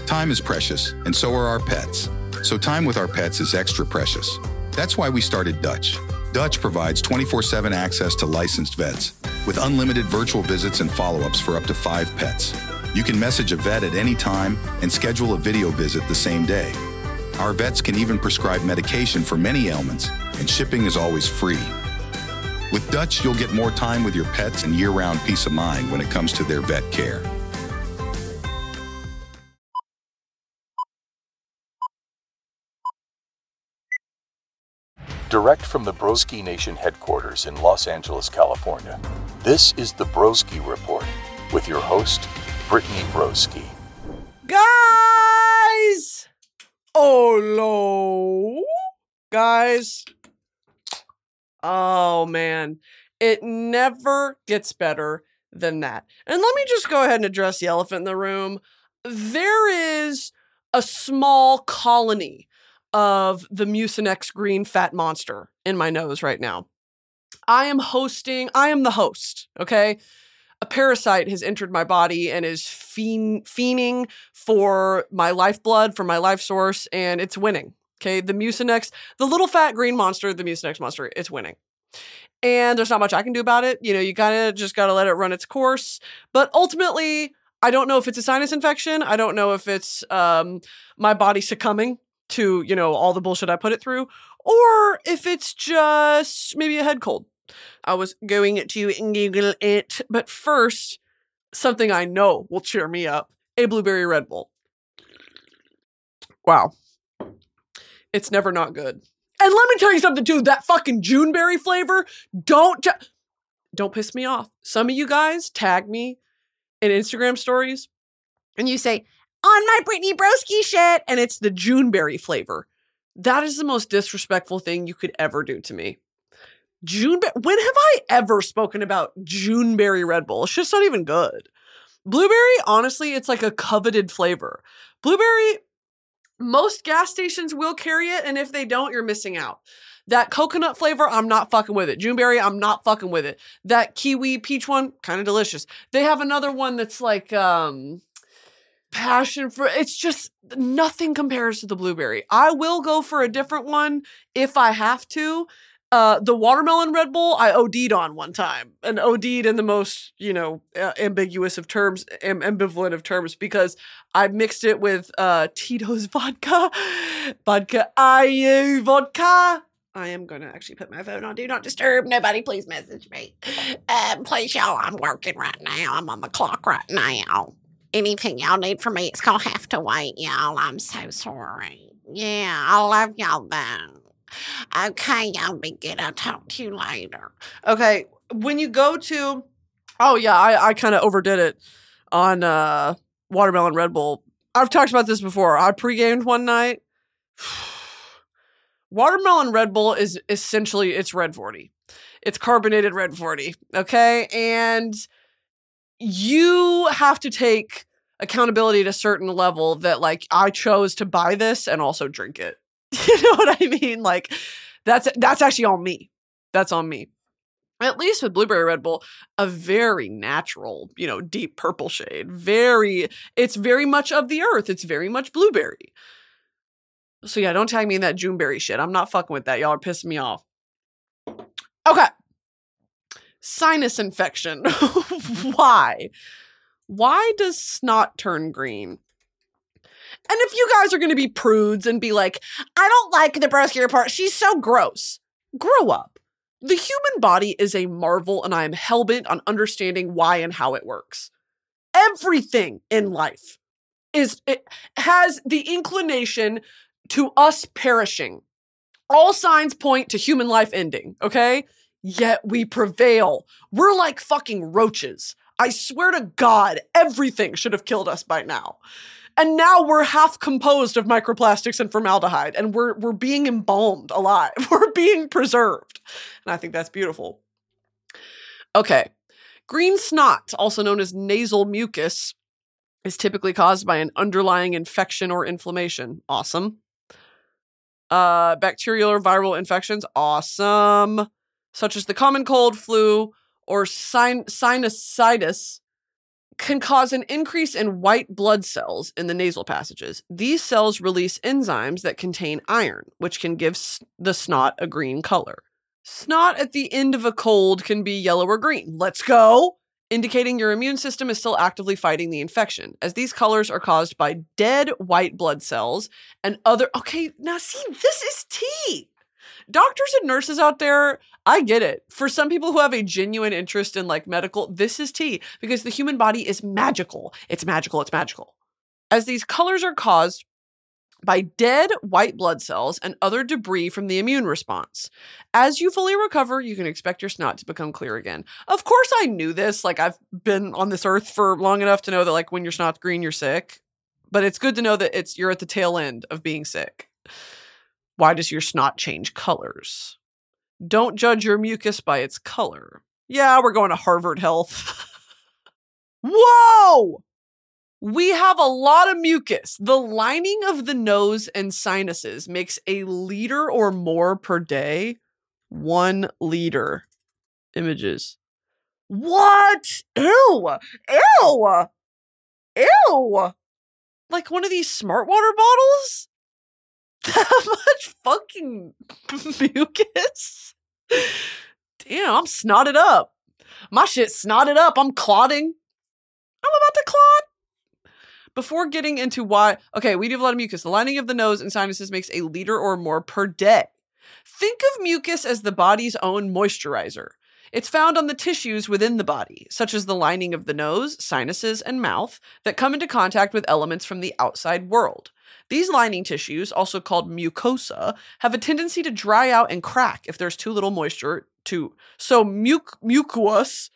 Time is precious, and so are our pets. So time with our pets is extra precious. That's why we started Dutch. Dutch provides 24/7 access to licensed vets, with unlimited virtual visits and follow-ups for up to 5 pets. You can message a vet at any time and schedule a video visit the same day. Our vets can even prescribe medication for many ailments, and shipping is always free. With Dutch, you'll get more time with your pets and year-round peace of mind when it comes to their vet care. Direct from the Broski Nation headquarters in Los Angeles, California, this is the Broski Report with your host, Brittany Broski. Guys! Oh, guys. Oh, man. It never gets better than that. And let me just go ahead and address the elephant in the room. There is a small colony of the Mucinex green fat monster in my nose right now. I am the host, okay? A parasite has entered my body and is fiending for my lifeblood, for my life source, and it's winning, okay? The Mucinex, the little fat green monster, the Mucinex monster, it's winning. And there's not much I can do about it. You know, you just gotta let it run its course. But ultimately, I don't know if it's a sinus infection. I don't know if it's my body succumbing to, all the bullshit I put it through, or if it's just maybe a head cold. I was going to Google it, but first, something I know will cheer me up, a blueberry Red Bull. Wow. It's never not good. And let me tell you something too, that fucking Juneberry flavor, don't piss me off. Some of you guys tag me in Instagram stories, and you say, on my Brittany Broski shit, and it's the Juneberry flavor. That is the most disrespectful thing you could ever do to me. When have I ever spoken about Juneberry Red Bull? It's just not even good. Blueberry, honestly, it's like a coveted flavor. Blueberry, most gas stations will carry it, and if they don't, you're missing out. That coconut flavor, I'm not fucking with it. Juneberry, I'm not fucking with it. That kiwi peach one, kind of delicious. They have another one that's like, passion fruit. It's just nothing compares to the blueberry. I will go for a different one if I have to. The watermelon Red Bull, I OD'd on one time, and OD'd in the most, ambiguous of terms, ambivalent of terms, because I mixed it with Tito's vodka. IU vodka. I am going to actually put my phone on Do Not Disturb. Nobody please message me. Please, y'all, I'm working right now. I'm on the clock right now. Anything y'all need from me, it's gonna have to wait, y'all. I'm so sorry. Yeah, I love y'all though. Okay, y'all be good. I'll talk to you later. Okay, when you go to... Oh, yeah, I kind of overdid it on Watermelon Red Bull. I've talked about this before. I pre-gamed one night. Watermelon Red Bull is essentially, it's Red 40. It's carbonated Red 40, okay? And you have to take accountability at a certain level that, like, I chose to buy this and also drink it. You know what I mean? Like, that's actually on me. That's on me. At least with Blueberry Red Bull, a very natural, deep purple shade. It's very much of the earth. It's very much blueberry. So yeah, don't tag me in that Juneberry shit. I'm not fucking with that. Y'all are pissing me off. Okay. Sinus infection. Why? Why does snot turn green? And if you guys are going to be prudes and be like, I don't like the Broski Report, she's so gross. Grow up. The human body is a marvel, and I am hellbent on understanding why and how it works. Everything in life it has the inclination to us perishing. All signs point to human life ending, okay? Yet we prevail. We're like fucking roaches. I swear to God, everything should have killed us by now. And now we're half composed of microplastics and formaldehyde, and we're being embalmed alive. We're being preserved. And I think that's beautiful. Okay. Green snot, also known as nasal mucus, is typically caused by an underlying infection or inflammation. Awesome. Bacterial or viral infections. Awesome. Such as the common cold, flu, or sinusitis, can cause an increase in white blood cells in the nasal passages. These cells release enzymes that contain iron, which can give the snot a green color. Snot at the end of a cold can be yellow or green. Let's go! Indicating your immune system is still actively fighting the infection, as these colors are caused by dead white blood cells and other... Okay, now see, this is tea! Doctors and nurses out there, I get it. For some people who have a genuine interest in like medical, this is tea, because the human body is magical. It's magical, it's magical. As these colors are caused by dead white blood cells and other debris from the immune response. As you fully recover, you can expect your snot to become clear again. Of course I knew this. Like, I've been on this earth for long enough to know that like when your snot's green, you're sick. But it's good to know that you're at the tail end of being sick. Why does your snot change colors? Don't judge your mucus by its color. Yeah, we're going to Harvard Health. Whoa! We have a lot of mucus. The lining of the nose and sinuses makes a liter or more per day. 1 liter. Images. What? Ew! Ew! Ew! Like one of these smart water bottles? That much fucking mucus? Damn, I'm snotted up. My shit's snotted up. I'm clotting. I'm about to clot. Before getting into why, okay, we do have a lot of mucus. The lining of the nose and sinuses makes a liter or more per day. Think of mucus as the body's own moisturizer. It's found on the tissues within the body, such as the lining of the nose, sinuses, and mouth, that come into contact with elements from the outside world. These lining tissues, also called mucosa, have a tendency to dry out and crack if there's too little moisture to. So mucus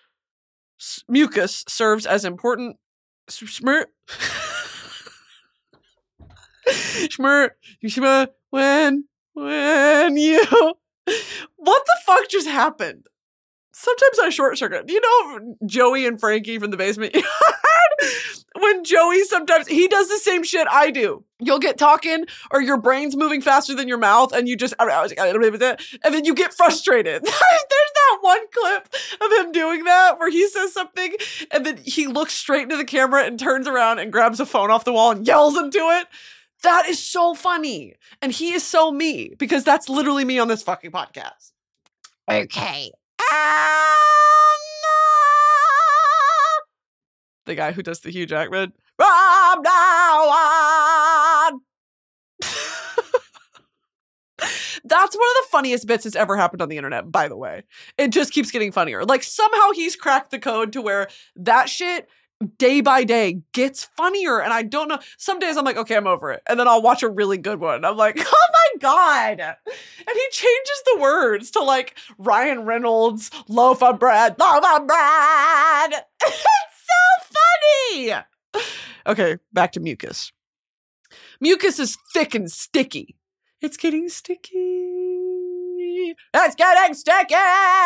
serves as important when you. What the fuck just happened? Sometimes I short circuit. You know Joey and Frankie from the basement? When Joey sometimes, he does the same shit I do. You'll get talking or your brain's moving faster than your mouth and you just, and then you get frustrated. There's that one clip of him doing that where he says something and then he looks straight into the camera and turns around and grabs a phone off the wall and yells into it. That is so funny. And he is so me because that's literally me on this fucking podcast. Okay. The guy who does the Hugh Jackman. From now on. That's one of the funniest bits that's ever happened on the internet, by the way. It just keeps getting funnier. Like, somehow he's cracked the code to where that shit, day by day, gets funnier. And I don't know. Some days I'm like, okay, I'm over it. And then I'll watch a really good one. I'm like, oh my God. And he changes the words to like Ryan Reynolds, loaf of bread, loaf of bread. It's so funny. Okay, back to mucus. Mucus is thick and sticky. It's getting sticky. It's getting sticky.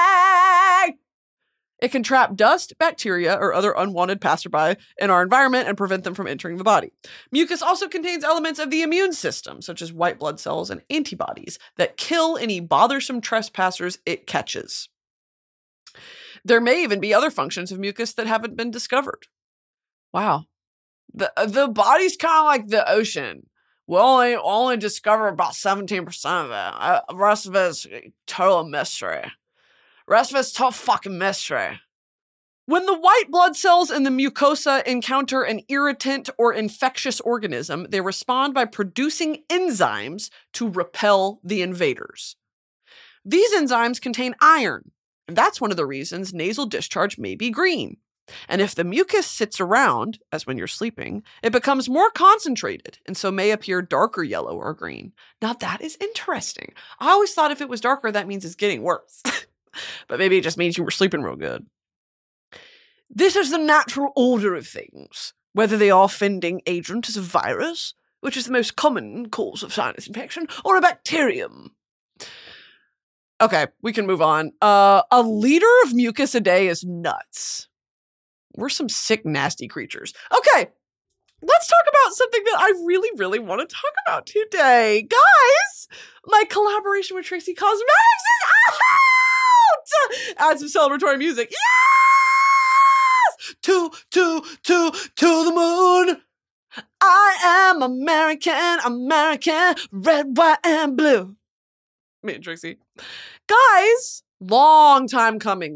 It can trap dust, bacteria, or other unwanted passerby in our environment and prevent them from entering the body. Mucus also contains elements of the immune system, such as white blood cells and antibodies, that kill any bothersome trespassers it catches. There may even be other functions of mucus that haven't been discovered. Wow. The body's kind of like the ocean. We'll only discover about 17% of it. The rest of it is total mystery. Rest of it's total fucking mystery. When the white blood cells in the mucosa encounter an irritant or infectious organism, they respond by producing enzymes to repel the invaders. These enzymes contain iron, and that's one of the reasons nasal discharge may be green. And if the mucus sits around, as when you're sleeping, it becomes more concentrated and so may appear darker yellow or green. Now that is interesting. I always thought if it was darker, that means it's getting worse. But maybe it just means you were sleeping real good. This is the natural order of things. Whether the offending agent is a virus, which is the most common cause of sinus infection, or a bacterium. Okay, we can move on. A liter of mucus a day is nuts. We're some sick, nasty creatures. Okay, let's talk about something that I really, really want to talk about today. Guys, my collaboration with Trixie Cosmetics is out! Add some celebratory music. Yes! to the moon. I am American, red, white, and blue. Me and Trixie. Guys, long time coming.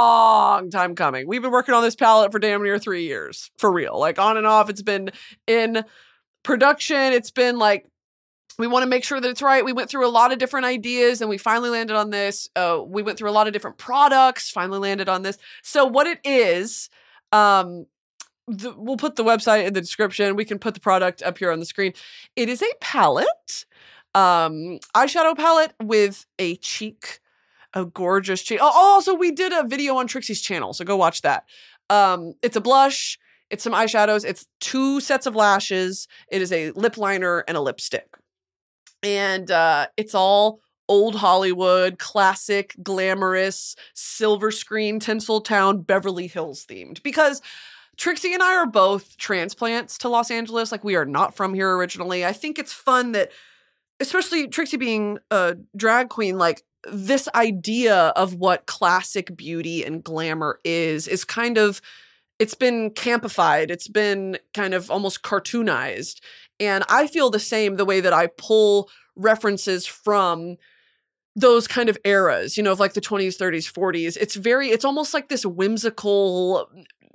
We've been working on this palette for damn near 3 years. For real. Like, on and off. It's been in production. It's been like, we want to make sure that it's right. We went through a lot of different ideas and we finally landed on this. We went through a lot of different products, finally landed on this. So what it is, we'll put the website in the description. We can put the product up here on the screen. It is a palette, eyeshadow palette with a cheek, a gorgeous cheek. Oh, also we did a video on Trixie's channel, so go watch that. It's a blush, it's some eyeshadows, it's 2 sets of lashes, it is a lip liner and a lipstick. And it's all old Hollywood, classic, glamorous, silver screen, Tinseltown, Beverly Hills themed. Because Trixie and I are both transplants to Los Angeles. Like, we are not from here originally. I think it's fun that, especially Trixie being a drag queen, like, this idea of what classic beauty and glamour is kind of, it's been campified. It's been kind of almost cartoonized. And I feel the same the way that I pull references from those kind of eras, you know, of like the 20s, 30s, 40s. It's almost like this whimsical,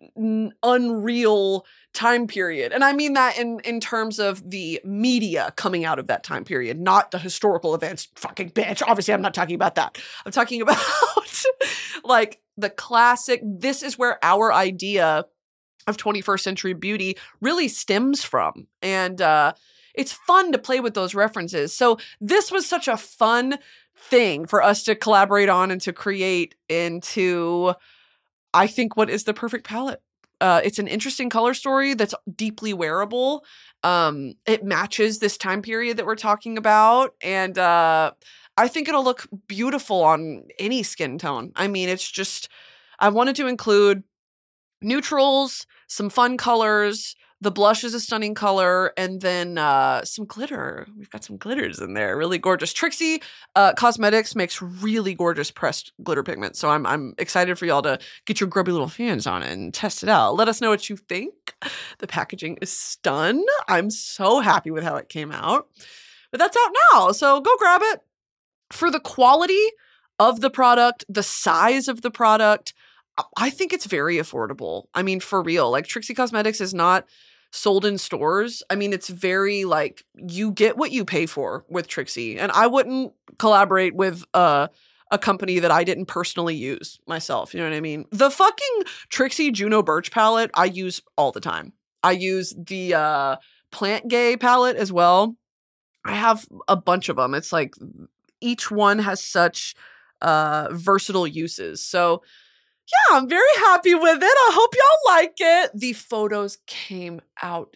unreal time period. And I mean that in terms of the media coming out of that time period, not the historical events. Fucking bitch. Obviously, I'm not talking about that. I'm talking about like the classic, this is where our idea of 21st century beauty really stems from. And it's fun to play with those references. So this was such a fun thing for us to collaborate on and to create into, I think, what is the perfect palette. It's an interesting color story that's deeply wearable. It matches this time period that we're talking about. And I think it'll look beautiful on any skin tone. I mean, it's just, I wanted to include neutrals, some fun colors. The blush is a stunning color, and then some glitter. We've got some glitters in there, really gorgeous. Trixie Cosmetics makes really gorgeous pressed glitter pigment, so I'm excited for y'all to get your grubby little hands on it and test it out. Let us know what you think. The packaging is stun. I'm so happy with how it came out. But that's out now, so go grab it. For the quality of the product, the size of the product, I think it's very affordable. I mean, for real, like Trixie Cosmetics is not sold in stores. I mean, it's very like, you get what you pay for with Trixie. And I wouldn't collaborate with a company that I didn't personally use myself. You know what I mean? The fucking Trixie Juno Birch palette I use all the time. I use the Plant Gay palette as well. I have a bunch of them. It's like each one has such versatile uses. So yeah, I'm very happy with it. I hope y'all like it. The photos came out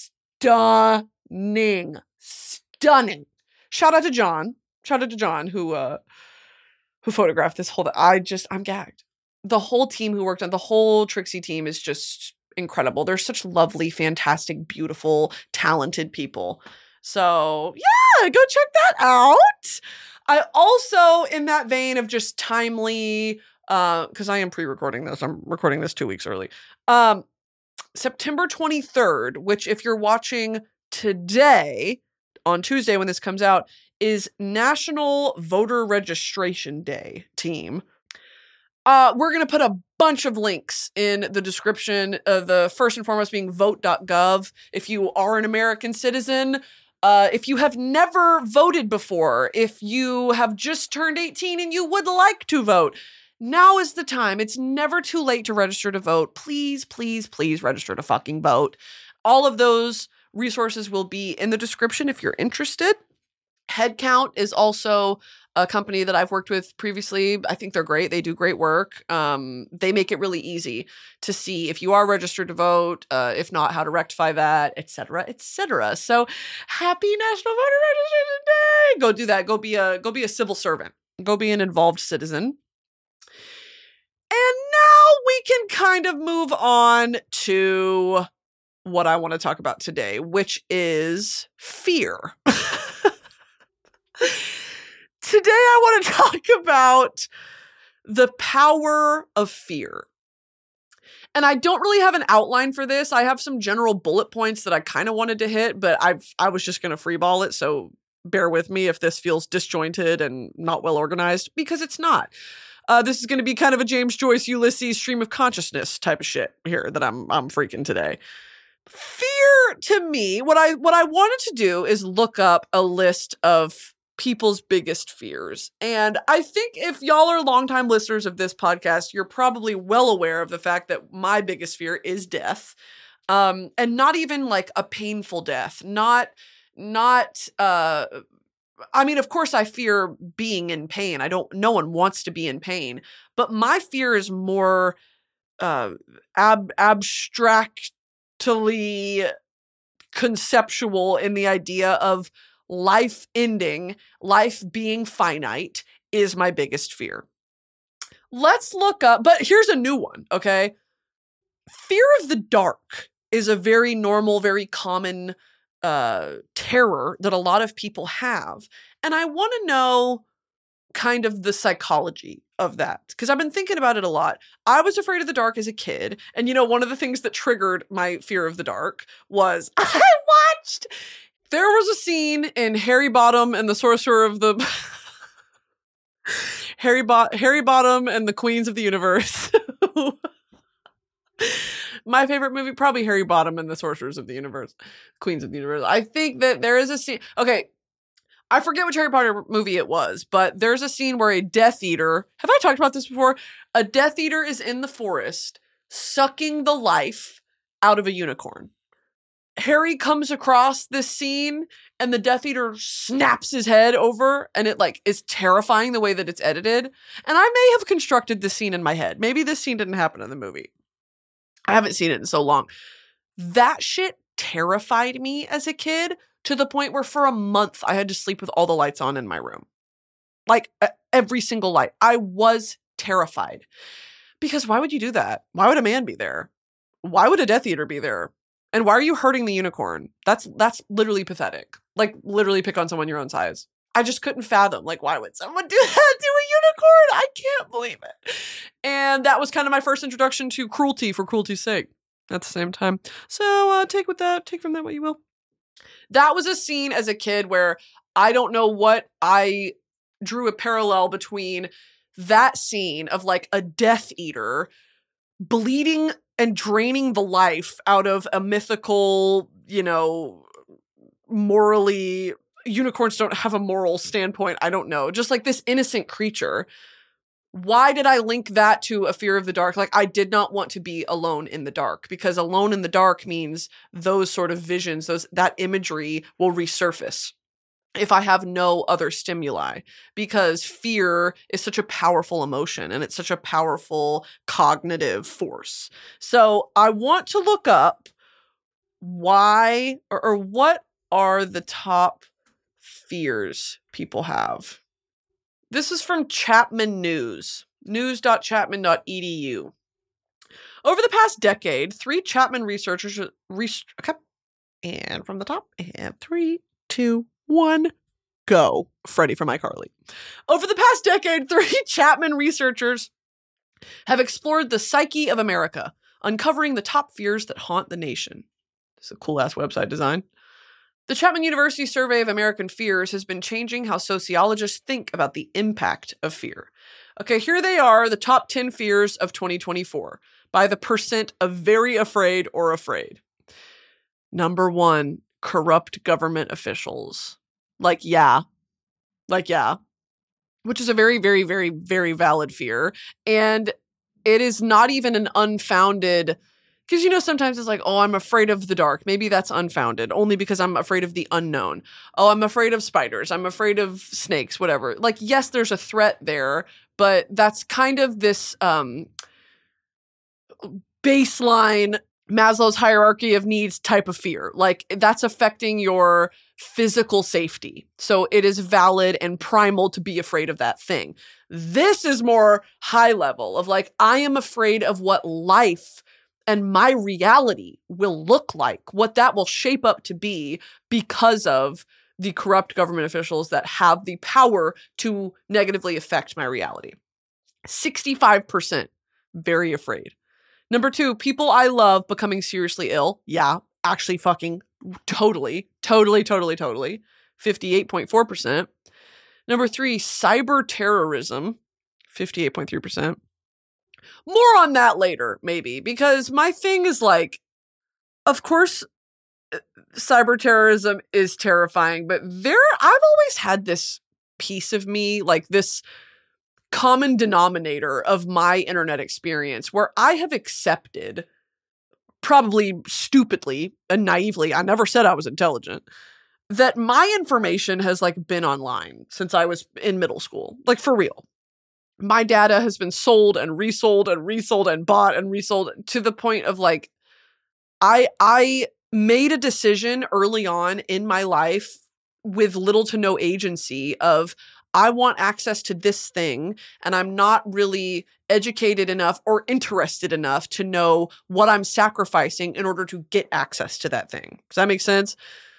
stunning. Stunning. Shout out to John. Who photographed this whole thing. I'm gagged. The whole team who worked on the whole Trixie team is just incredible. They're such lovely, fantastic, beautiful, talented people. So yeah, go check that out. I also, in that vein of just timely, because I am pre-recording this. I'm recording this 2 weeks early. September 23rd, which if you're watching today, on Tuesday when this comes out, is National Voter Registration Day, team. We're going to put a bunch of links in the description. The first and foremost being vote.gov. If you are an American citizen, if you have never voted before, if you have just turned 18 and you would like to vote, now is the time. It's never too late to register to vote. Please, please, please register to fucking vote. All of those resources will be in the description if you're interested. Headcount is also a company that I've worked with previously. I think they're great. They do great work. They make it really easy to see if you are registered to vote, if not, how to rectify that, etc., etc. So happy National Voter Registration Day. Go do that. Go be a civil servant. Go be an involved citizen. And now we can kind of move on to what I want to talk about today, which is fear. Today I want to talk about the power of fear. And I don't really have an outline for this. I have some general bullet points that I kind of wanted to hit, but I was just going to freeball it. So bear with me if this feels disjointed and not well organized, because it's not. This is going to be kind of a James Joyce, Ulysses stream of consciousness type of shit here that I'm freaking today. Fear, to me, what I wanted to do is look up a list of people's biggest fears. And I think if y'all are longtime listeners of this podcast, you're probably well aware of the fact that my biggest fear is death. And not even like a painful death, I mean, of course I fear being in pain. No one wants to be in pain, but my fear is more, abstractly conceptual in the idea of life ending, life being finite is my biggest fear. Let's look up, but here's a new one, okay? Fear of the dark is a very normal, very common terror that a lot of people have. And I want to know kind of the psychology of that, because I've been thinking about it a lot. I was afraid of the dark as a kid. And, one of the things that triggered my fear of the dark was there was a scene in Harry Bottom and the Sorcerer of the... Harry Bottom and the Queens of the Universe. My favorite movie, probably Harry Bottom and the Sorcerers of the Universe, Queens of the Universe. I think that there is a scene. Okay, I forget which Harry Potter movie it was, but there's a scene where a Death Eater, have I talked about this before? A Death Eater is in the forest sucking the life out of a unicorn. Harry comes across this scene and the Death Eater snaps his head over, and it is terrifying the way that it's edited. And I may have constructed this scene in my head. Maybe this scene didn't happen in the movie. I haven't seen it in so long. That shit terrified me as a kid to the point where for a month I had to sleep with all the lights on in my room. Every single light. I was terrified. Because why would you do that? Why would a man be there? Why would a Death Eater be there? And why are you hurting the unicorn? That's literally pathetic. Literally pick on someone your own size. I just couldn't fathom, why would someone do that to a unicorn? I can't believe it. And that was kind of my first introduction to cruelty for cruelty's sake at the same time. So take from that what you will. That was a scene as a kid where I don't know what I drew a parallel between that scene of a Death Eater bleeding and draining the life out of a mythical, morally... Unicorns don't have a moral standpoint. I don't know. Just this innocent creature. Why did I link that to a fear of the dark? I did not want to be alone in the dark, because alone in the dark means those sort of visions, that imagery will resurface if I have no other stimuli, because fear is such a powerful emotion and it's such a powerful cognitive force. So I want to look up why or what are the top fears people have. This is from Chapman News, news.chapman.edu. Over the past decade, 3 Chapman researchers, and from the top, and 3, 2, 1, go. Freddie from iCarly. Over the past decade, 3 Chapman researchers have explored the psyche of America, uncovering the top fears that haunt the nation. This is a cool-ass website design. The Chapman University Survey of American Fears has been changing how sociologists think about the impact of fear. Okay, here they are, the top 10 fears of 2024, by the percent of very afraid or afraid. Number 1, corrupt government officials. Yeah. Which is a very, very, very, very valid fear. And it is not even an unfounded... Because, sometimes it's I'm afraid of the dark. Maybe that's unfounded, only because I'm afraid of the unknown. Oh, I'm afraid of spiders. I'm afraid of snakes, whatever. Yes, there's a threat there, but that's kind of this baseline Maslow's hierarchy of needs type of fear. That's affecting your physical safety. So it is valid and primal to be afraid of that thing. This is more high level of I am afraid of what life and my reality will look like, what that will shape up to be because of the corrupt government officials that have the power to negatively affect my reality. 65%, very afraid. Number 2, people I love becoming seriously ill. Yeah, actually fucking totally. 58.4%. Number 3, cyber terrorism. 58.3%. More on that later, maybe, because my thing is like, of course, cyber terrorism is terrifying, but I've always had this piece of me, like this common denominator of my internet experience where I have accepted, probably stupidly and naively, I never said I was intelligent, that my information has like been online since I was in middle school. Like for real. My data has been sold and resold and resold and bought and resold to the point of like, I made a decision early on in my life with little to no agency of, I want access to this thing, and I'm not really educated enough or interested enough to know what I'm sacrificing in order to get access to that thing. Does that make sense?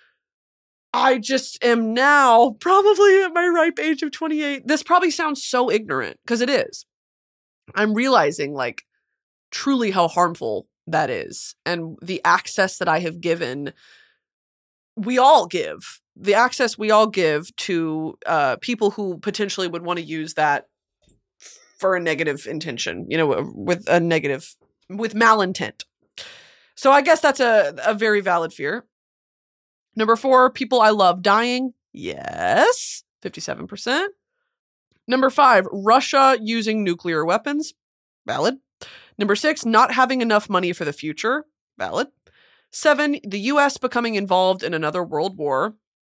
I just am now probably at my ripe age of 28. This probably sounds so ignorant, because it is. I'm realizing like truly how harmful that is, and the access that I have given, we all give. The access we all give to people who potentially would want to use that for a negative intention, with malintent. So I guess that's a very valid fear. Number 4, people I love dying. Yes, 57%. Number 5, Russia using nuclear weapons. Valid. Number 6, not having enough money for the future. Valid. 7, the US becoming involved in another world war.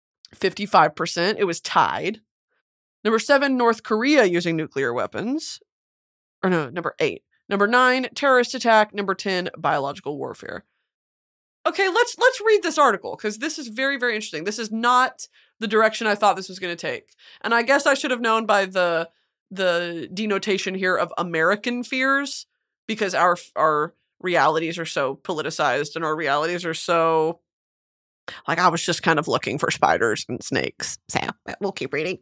55%. It was tied. Number 7, North Korea using nuclear weapons. Or no, number 8. Number 9, terrorist attack. Number 10, biological warfare. Okay, let's read this article, because this is very, very interesting. This is not the direction I thought this was going to take. And I guess I should have known by the denotation here of American fears, because our realities are so politicized and our realities are so, like, I was just kind of looking for spiders and snakes. So we'll keep reading.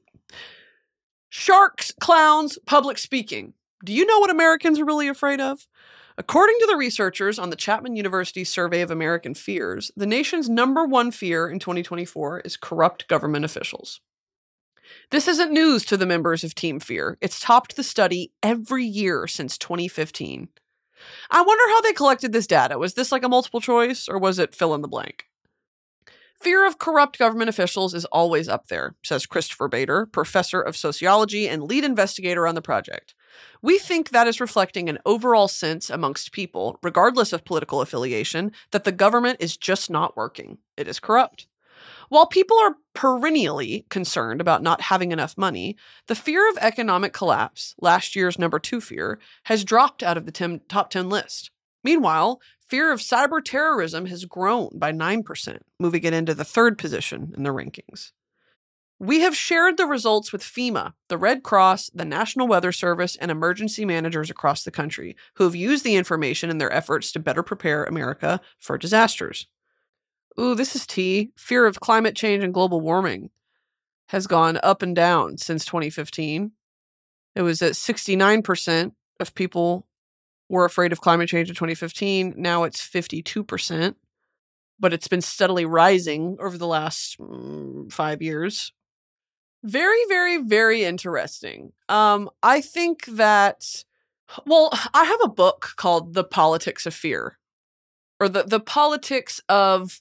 Sharks, clowns, public speaking. Do you know what Americans are really afraid of? According to the researchers on the Chapman University Survey of American Fears, the nation's number 1 fear in 2024 is corrupt government officials. This isn't news to the members of Team Fear. It's topped the study every year since 2015. I wonder how they collected this data. Was this like a multiple choice, or was it fill in the blank? Fear of corrupt government officials is always up there, says Christopher Bader, professor of sociology and lead investigator on the project. We think that is reflecting an overall sense amongst people, regardless of political affiliation, that the government is just not working. It is corrupt. While people are perennially concerned about not having enough money, the fear of economic collapse, last year's number 2 fear, has dropped out of the top 10 list. Meanwhile, fear of cyber terrorism has grown by 9%, moving it into the 3rd position in the rankings. We have shared the results with FEMA, the Red Cross, the National Weather Service, and emergency managers across the country who have used the information in their efforts to better prepare America for disasters. Ooh, this is tea. Fear of climate change and global warming has gone up and down since 2015. It was at 69% of people were afraid of climate change in 2015. Now it's 52%, but it's been steadily rising over the last 5 years. Very, very, very interesting. I think that, I have a book called The Politics of Fear, or the Politics of,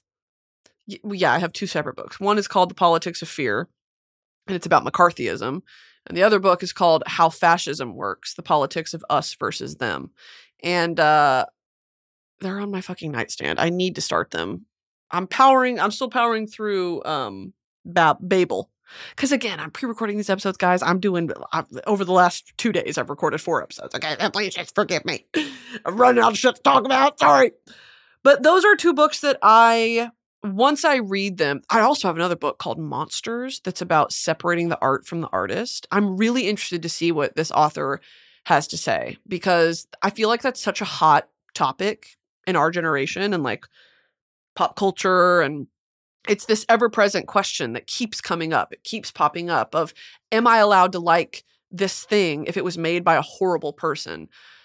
I have 2 separate books. One is called The Politics of Fear, and it's about McCarthyism. And the other book is called How Fascism Works, The Politics of Us Versus Them. And they're on my fucking nightstand. I need to start them. I'm still powering through Babel. Because again, I'm pre-recording these episodes, guys. Over the last 2 days, I've recorded 4 episodes. Okay, please just forgive me. I'm running out of shit to talk about. Sorry. But those are 2 books that once I read them, I also have another book called Monsters that's about separating the art from the artist. I'm really interested to see what this author has to say, because I feel like that's such a hot topic in our generation and like pop culture, and it's this ever-present question that keeps coming up. It keeps popping up of, am I allowed to like this thing if it was made by a horrible person?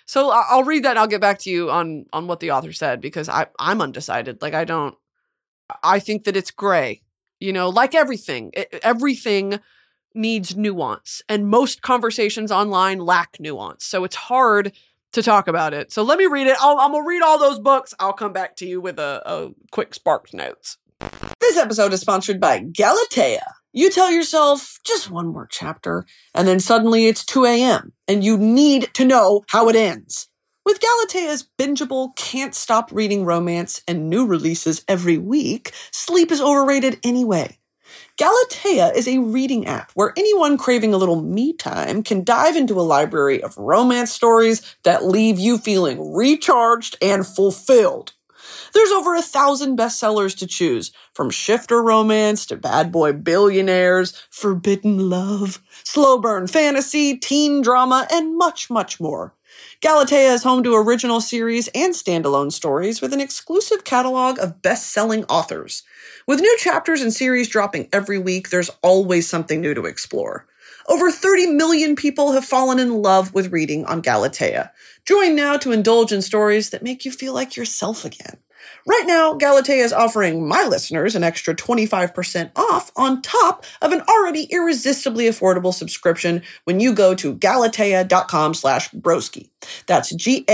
So I'll read that and I'll get back to you on what the author said, because I'm undecided. Like, I think that it's gray, like everything. Everything needs nuance, and most conversations online lack nuance. So it's hard to talk about it. So let me read it. I'm going to read all those books. I'll come back to you with a quick Sparks Notes. This episode is sponsored by Galatea. You tell yourself just one more chapter, and then suddenly it's 2 a.m., and you need to know how it ends. With Galatea's bingeable, can't-stop reading romance and new releases every week, sleep is overrated anyway. Galatea is a reading app where anyone craving a little me time can dive into a library of romance stories that leave you feeling recharged and fulfilled. There's over 1,000 bestsellers to choose, from shifter romance to bad boy billionaires, forbidden love, slow burn fantasy, teen drama, and much, much more. Galatea is home to original series and standalone stories with an exclusive catalog of best-selling authors. With new chapters and series dropping every week, there's always something new to explore. Over 30 million people have fallen in love with reading on Galatea. Join now to indulge in stories that make you feel like yourself again. Right now, Galatea is offering my listeners an extra 25% off on top of an already irresistibly affordable subscription when you go to galatea.com/broski. That's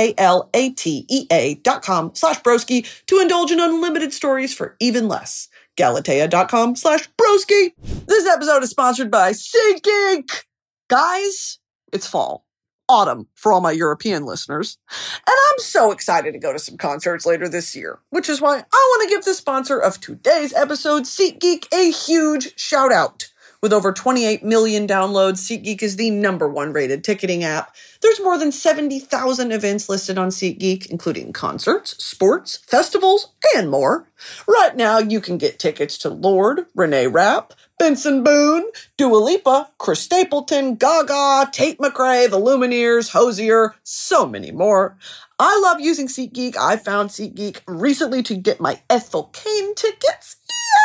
GALATEA.com/broski to indulge in unlimited stories for even less. Galatea.com/broski. This episode is sponsored by SeatGeek. Guys, it's fall. Autumn for all my European listeners. And I'm so excited to go to some concerts later this year, which is why I want to give the sponsor of today's episode, SeatGeek, a huge shout out. With over 28 million downloads, SeatGeek is the #1 rated ticketing app. There's more than 70,000 events listed on SeatGeek, including concerts, sports, festivals, and more. Right now, you can get tickets to Lorde, Renee Rapp, Benson Boone, Dua Lipa, Chris Stapleton, Gaga, Tate McRae, The Lumineers, Hozier, so many more. I love using SeatGeek. I found SeatGeek recently to get my Ethel Cain tickets.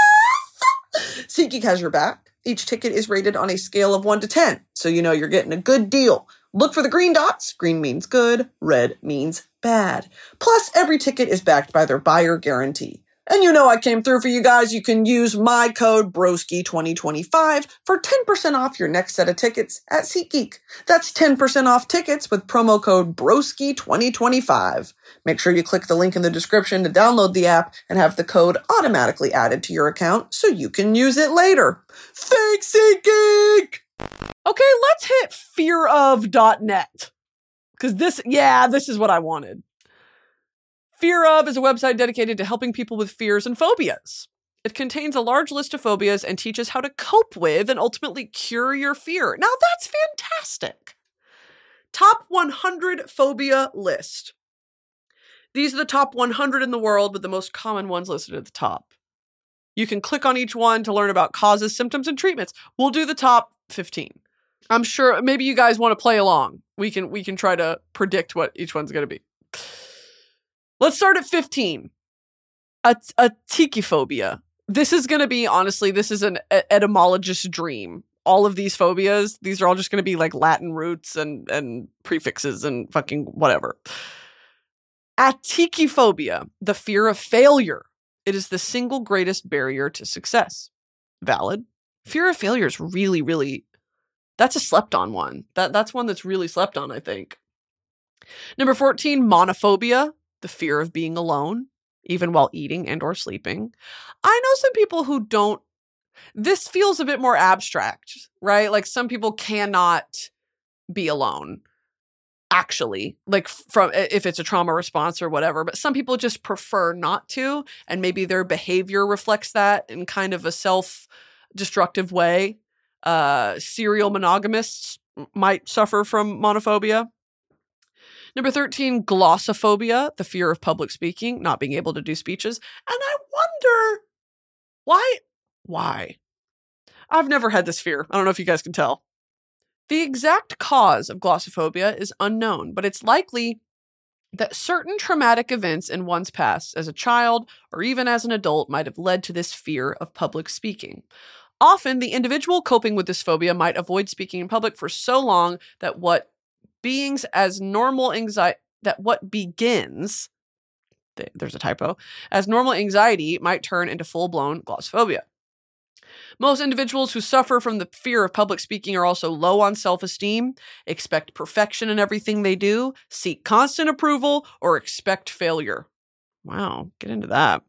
Yes! SeatGeek has your back. Each ticket is rated on a scale of 1 to 10, so you know you're getting a good deal. Look for the green dots. Green means good, red means bad. Plus, every ticket is backed by their buyer guarantee. And you know I came through for you guys. You can use my code BROSKI2025 for 10% off your next set of tickets at SeatGeek. That's 10% off tickets with promo code BROSKI2025. Make sure you click the link in the description to download the app and have the code automatically added to your account so you can use it later. Thanks, SeatGeek! Okay, let's hit fearof.net. Because this is what I wanted. Fear Of is a website dedicated to helping people with fears and phobias. It contains a large list of phobias and teaches how to cope with and ultimately cure your fear. Now that's fantastic. Top 100 phobia list. These are the top 100 in the world, with the most common ones listed at the top. You can click on each one to learn about causes, symptoms, and treatments. We'll do the top 15. I'm sure maybe you guys want to play along. We can try to predict what each one's going to be. Let's start at 15. A tikiphobia. This is going to be, honestly, this is an etymologist's dream. All of these phobias, these are all just going to be like Latin roots and prefixes and fucking whatever. Atikiphobia, the fear of failure. It is the single greatest barrier to success. Valid. Fear of failure is really, really, that's a slept on one. That's one that's really slept on, I think. Number 14, monophobia. The fear of being alone, even while eating and or sleeping. I know some people who don't, this feels a bit more abstract, right? Like some people cannot be alone, actually, like from, if it's a trauma response or whatever, but some people just prefer not to, and maybe their behavior reflects that in kind of a self-destructive way. Serial monogamists might suffer from monophobia. Number 13, glossophobia, the fear of public speaking, not being able to do speeches. And I wonder why? I've never had this fear. I don't know if you guys can tell. The exact cause of glossophobia is unknown, but it's likely that certain traumatic events in one's past as a child or even as an adult might have led to this fear of public speaking. Often, the individual coping with this phobia might avoid speaking in public for so long that what beings as normal anxiety, that what begins, there's a typo, as normal anxiety might turn into full-blown glossophobia. Most individuals who suffer from the fear of public speaking are also low on self-esteem, expect perfection in everything they do, seek constant approval, or expect failure. Wow, get into that.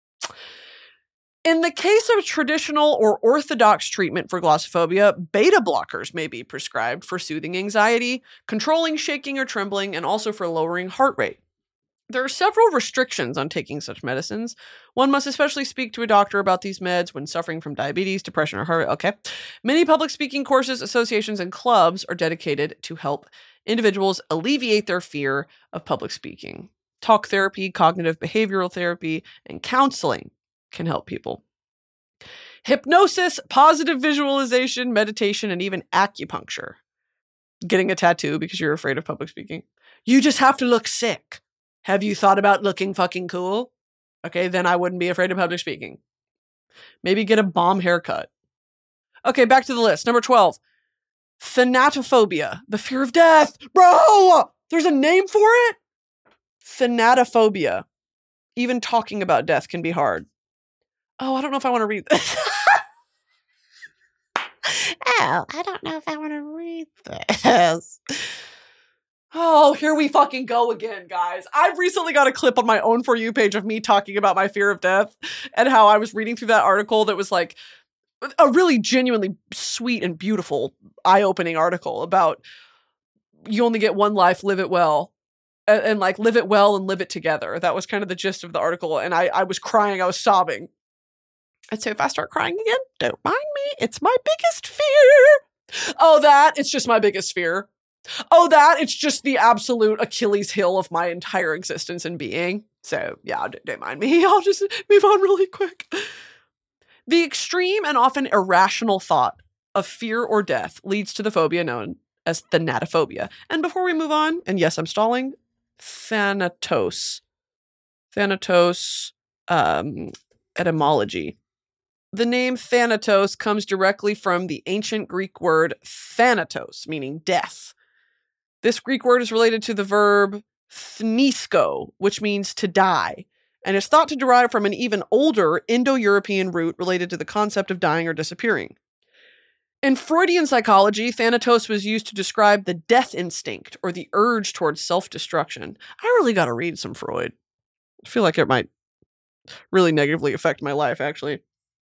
In the case of traditional or orthodox treatment for glossophobia, beta blockers may be prescribed for soothing anxiety, controlling shaking or trembling, and also for lowering heart rate. There are several restrictions on taking such medicines. One must especially speak to a doctor about these meds when suffering from diabetes, depression, or heart rate. Okay. Many public speaking courses, associations, and clubs are dedicated to help individuals alleviate their fear of public speaking. Talk therapy, cognitive behavioral therapy, and counseling can help people. Hypnosis, positive visualization, meditation, and even acupuncture. Getting a tattoo because you're afraid of public speaking. You just have to look sick. Have you thought about looking fucking cool? Okay, then I wouldn't be afraid of public speaking. Maybe get a bomb haircut. Okay, back to the list. Number 12. Thanatophobia, the fear of death. Bro, there's a name for it? Thanatophobia. Even talking about death can be hard. Oh, I don't know if I want to read this. Oh, I don't know if I want to read this. Oh, here we fucking go again, guys. I've recently got a clip on my own For You page of me talking about my fear of death and how I was reading through that article that was like a really genuinely sweet and beautiful, eye-opening article about you only get one life, live it well. And like live it well and live it together. That was kind of the gist of the article. And I was crying. I was sobbing. And so if I start crying again, don't mind me. It's my biggest fear. Oh, it's just my biggest fear. Oh, it's just the absolute Achilles heel of my entire existence and being. So yeah, don't mind me. I'll just move on really quick. The extreme and often irrational thought of fear or death leads to the phobia known as thanatophobia. And before we move on, and yes, I'm stalling, Thanatos. Thanatos, etymology. The name Thanatos comes directly from the ancient Greek word thanatos, meaning death. This Greek word is related to the verb thnisko, which means to die, and is thought to derive from an even older Indo-European root related to the concept of dying or disappearing. In Freudian psychology, thanatos was used to describe the death instinct or the urge towards self-destruction. I really got to read some Freud. I feel like it might really negatively affect my life, actually.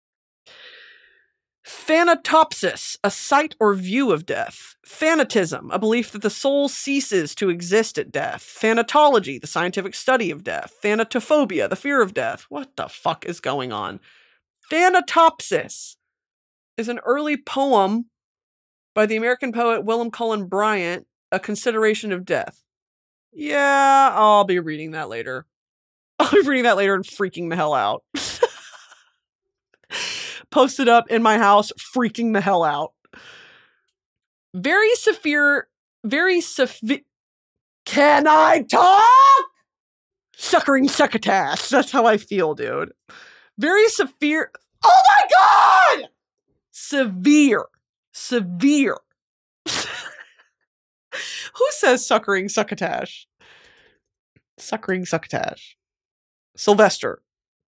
Thanatopsis, a sight or view of death. Thanatism, a belief that the soul ceases to exist at death. Thanatology, the scientific study of death. Thanatophobia, the fear of death. What the fuck is going on? Thanatopsis is an early poem by the American poet William Cullen Bryant, A Consideration of Death. Yeah, I'll be reading that later. I'll be reading that later and freaking the hell out. Posted up in my house, freaking the hell out. Very severe. Can I talk? Suckering succotash. That's how I feel, dude. Very severe. Oh my God! Severe. Who says suckering succotash? Suckering succotash. Sylvester.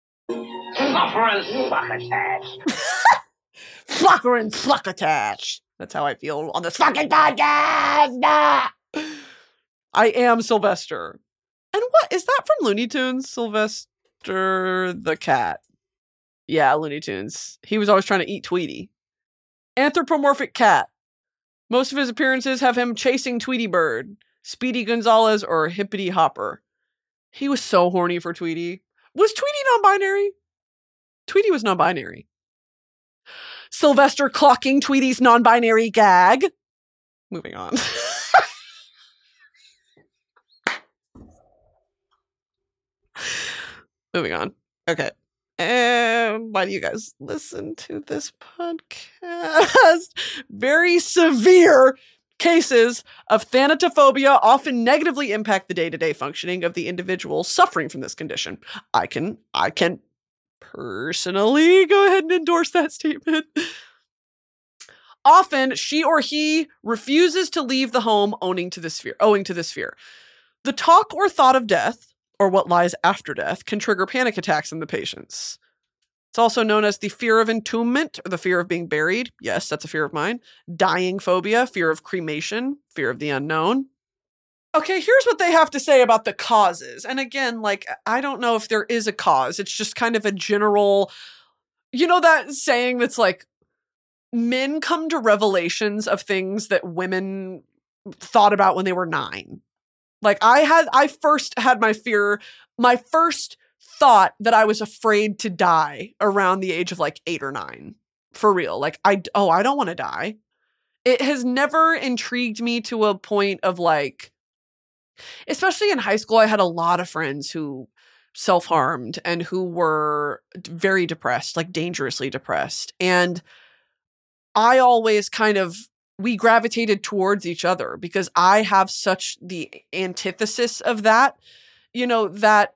Suckering succotash. That's how I feel on this fucking podcast. I am Sylvester. And what is that from Looney Tunes? Sylvester the cat. Yeah, Looney Tunes. He was always trying to eat Tweety. Anthropomorphic cat. Most of his appearances have him chasing Tweety Bird, Speedy Gonzales, or Hippity Hopper. He was so horny for Tweety. Was Tweety non-binary? Tweety was non-binary. Sylvester clocking Tweety's non-binary gag. Moving on. Moving on. Okay. Why do you guys listen to this podcast? Very severe cases of thanatophobia often negatively impact the day-to-day functioning of the individual suffering from this condition. I can personally go ahead and endorse that statement. Often, she or he refuses to leave the home owing to this fear. The talk or thought of death, or what lies after death, can trigger panic attacks in the patients. It's also known as the fear of entombment, or the fear of being buried. Yes, that's a fear of mine. Dying phobia, fear of cremation, fear of the unknown. Okay, here's what they have to say about the causes. And again, like, I don't know if there is a cause. It's just kind of a general, you know, that saying that's like, men come to revelations of things that women thought about when they were 9. Like, I first had my first thought that I was afraid to die around the age of like 8 or 9. For real. Like, I don't want to die. It has never intrigued me to a point of like, especially in high school, I had a lot of friends who self-harmed and who were very depressed, like dangerously depressed. And I always we gravitated towards each other because I have such the antithesis of that, you know, that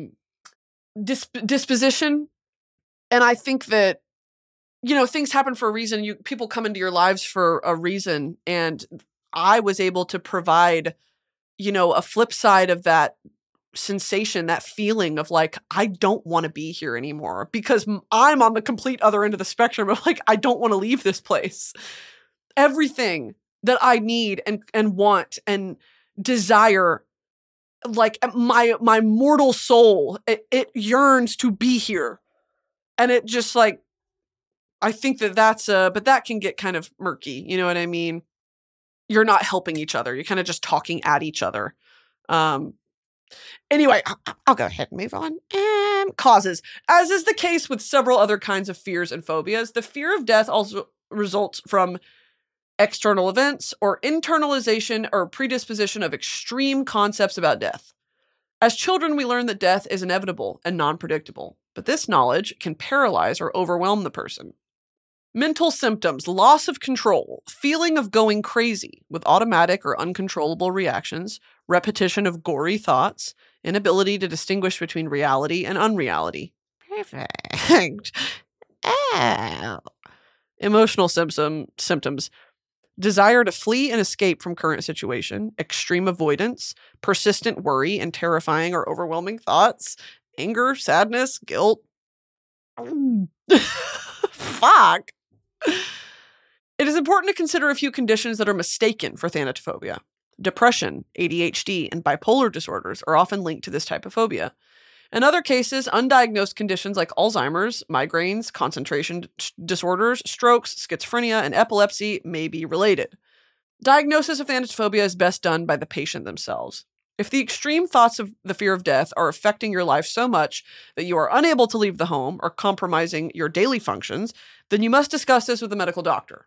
disposition. And I think that, you know, things happen for a reason. People come into your lives for a reason. And I was able to provide, you know, a flip side of that sensation, that feeling of like, I don't want to be here anymore because I'm on the complete other end of the spectrum of like, I don't want to leave this place. Everything that I need and want and desire, like my mortal soul, it yearns to be here. And it just like, I think but that can get kind of murky. You know what I mean? You're not helping each other. You're kind of just talking at each other. Anyway, I'll go ahead and move on. Causes. As is the case with several other kinds of fears and phobias, the fear of death also results from external events or internalization or predisposition of extreme concepts about death. As children, we learn that death is inevitable and non-predictable, but this knowledge can paralyze or overwhelm the person. Mental symptoms: loss of control, feeling of going crazy with automatic or uncontrollable reactions, repetition of gory thoughts, inability to distinguish between reality and unreality. Perfect. Oh. Emotional symptoms: desire to flee and escape from current situation, extreme avoidance, persistent worry and terrifying or overwhelming thoughts, anger, sadness, guilt. Fuck. It is important to consider a few conditions that are mistaken for thanatophobia. Depression, ADHD, and bipolar disorders are often linked to this type of phobia. In other cases, undiagnosed conditions like Alzheimer's, migraines, concentration disorders, strokes, schizophrenia, and epilepsy may be related. Diagnosis of thanatophobia is best done by the patient themselves. If the extreme thoughts of the fear of death are affecting your life so much that you are unable to leave the home or compromising your daily functions, then you must discuss this with a medical doctor.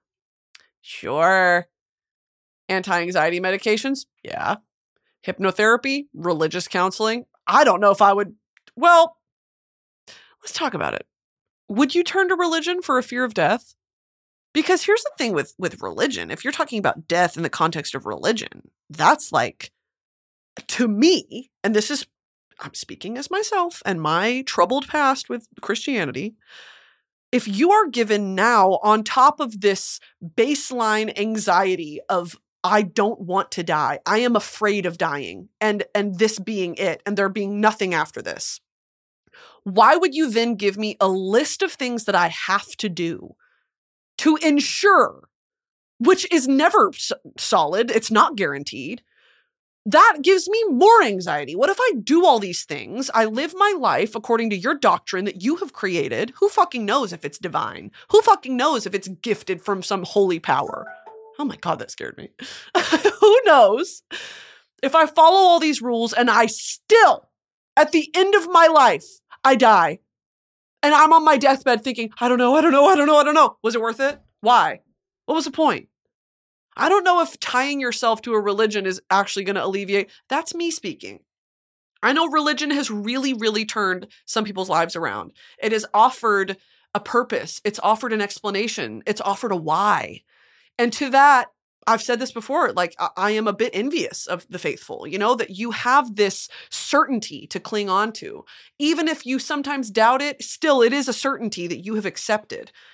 Sure. Anti-anxiety medications? Yeah. Hypnotherapy? Religious counseling? I don't know if I would. Well, let's talk about it. Would you turn to religion for a fear of death? Because here's the thing with religion. If you're talking about death in the context of religion, that's like, to me, and I'm speaking as myself and my troubled past with Christianity, if you are given now on top of this baseline anxiety of, I don't want to die, I am afraid of dying, and this being it, and there being nothing after this, why would you then give me a list of things that I have to do to ensure, which is never solid, it's not guaranteed? That gives me more anxiety. What if I do all these things? I live my life according to your doctrine that you have created. Who fucking knows if it's divine? Who fucking knows if it's gifted from some holy power? Oh my God, that scared me. Who knows? If I follow all these rules and I still, at the end of my life, I die. And I'm on my deathbed thinking, I don't know. Was it worth it? Why? What was the point? I don't know if tying yourself to a religion is actually going to alleviate. That's me speaking. I know religion has really, really turned some people's lives around. It has offered a purpose. It's offered an explanation. It's offered a why. And to that, I've said this before, like, I am a bit envious of the faithful, you know, that you have this certainty to cling on to. Even if you sometimes doubt it, still it is a certainty that you have accepted.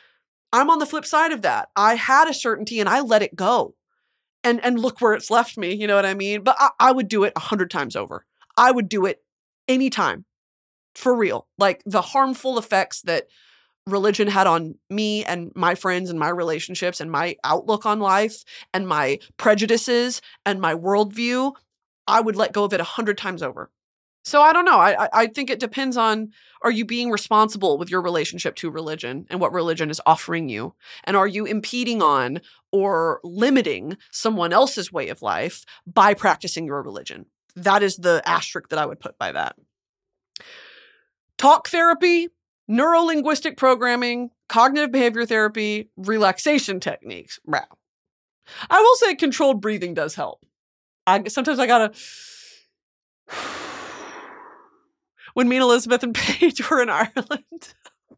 I'm on the flip side of that. I had a certainty and I let it go. And look where it's left me, you know what I mean? But I would do it 100 times over. I would do it anytime, for real. Like the harmful effects that religion had on me and my friends and my relationships and my outlook on life and my prejudices and my worldview, I would let go of it 100 times over. So I don't know. I think it depends on, are you being responsible with your relationship to religion and what religion is offering you? And are you impeding on or limiting someone else's way of life by practicing your religion? That is the asterisk that I would put by that. Talk therapy, neuro-linguistic programming, cognitive behavior therapy, relaxation techniques. Wow. I will say controlled breathing does help. Sometimes I gotta... When me and Elizabeth and Paige were in Ireland,